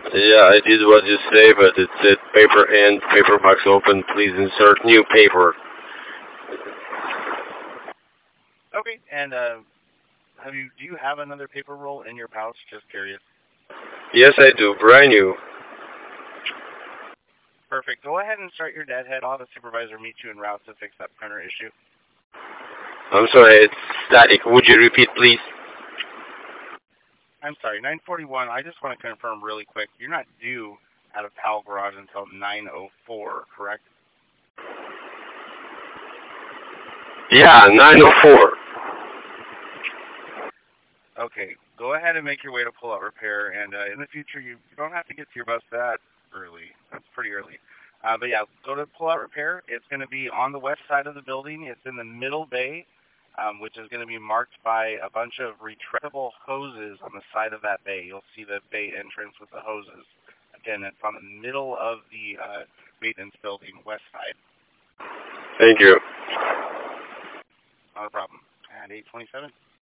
Yeah, I did what you say, but it said paper and paper box open. Please insert new paper. Okay, and do you have another paper roll in your pouch? Just curious. Yes, I do. Brand new. Perfect. Go ahead and start your deadhead. I'll have a supervisor meet you en route to fix that printer issue. I'm sorry, it's static. Would you repeat, please? I'm sorry, 941. I just want to confirm really quick. You're not due out of Powell Garage until 9:04, correct? Yeah, 904. Okay. Go ahead and make your way to pull-out repair, and in the future, you don't have to get to your bus that early. That's pretty early. But yeah, go to pull-out repair. It's going to be on the west side of the building. It's in the middle bay, which is going to be marked by a bunch of retractable hoses on the side of that bay. You'll see the bay entrance with the hoses. Again, it's on the middle of the maintenance building, west side. Thank you. Not a problem. At 827.